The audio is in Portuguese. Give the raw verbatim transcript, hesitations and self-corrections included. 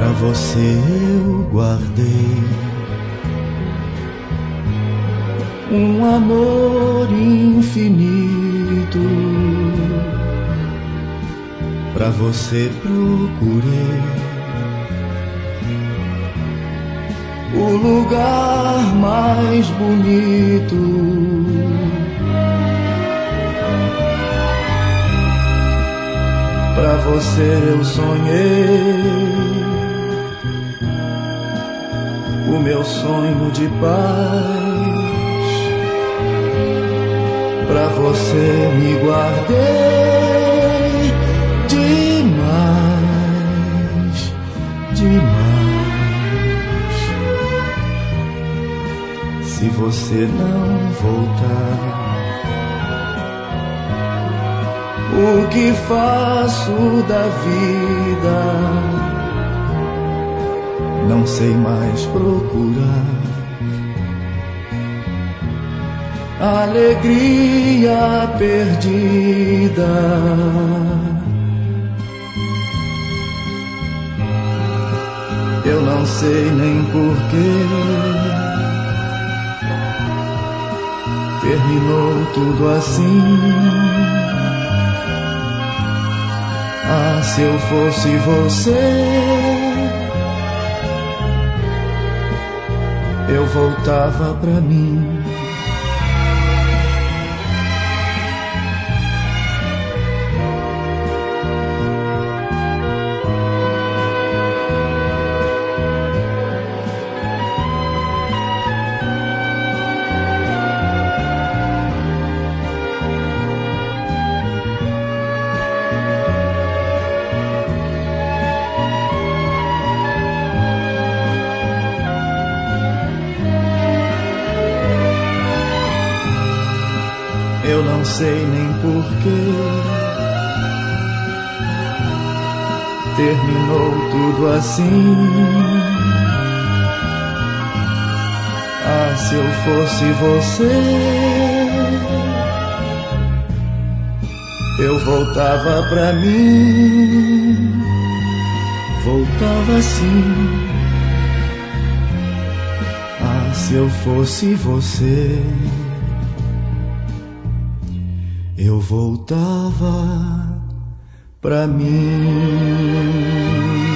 Pra você eu guardei um amor infinito. Pra você procurei o lugar mais bonito. Pra você eu sonhei o meu sonho de paz. Pra você me guardei demais, demais. Se você não voltar, o que faço da vida? Não sei mais procurar alegria perdida. Eu não sei nem porquê terminou tudo assim. Ah, se eu fosse você, eu voltava pra mim. Eu não sei nem porquê terminou tudo assim. Ah, se eu fosse você, eu voltava pra mim. Voltava assim. Ah, se eu fosse você, eu voltava pra mim.